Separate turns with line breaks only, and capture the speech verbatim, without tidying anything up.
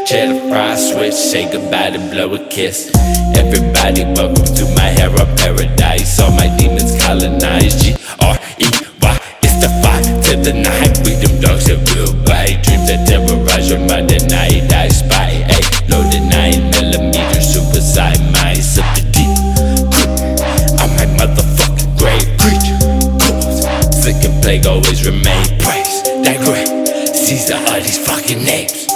cheddar fry switch, say goodbye to blow a kiss. Everybody welcome to my hero paradise. All my demons colonize. G R E Y, it's the five to the nine. We them dogs that will bite. Dreams that terrorize your mind at night. I spy, ayy, loaded nine millimeter suicide mind. Sip the deep, I'm my motherfucking grave creature. Sick and plague always remain. Praise that great Caesar, all these fucking names.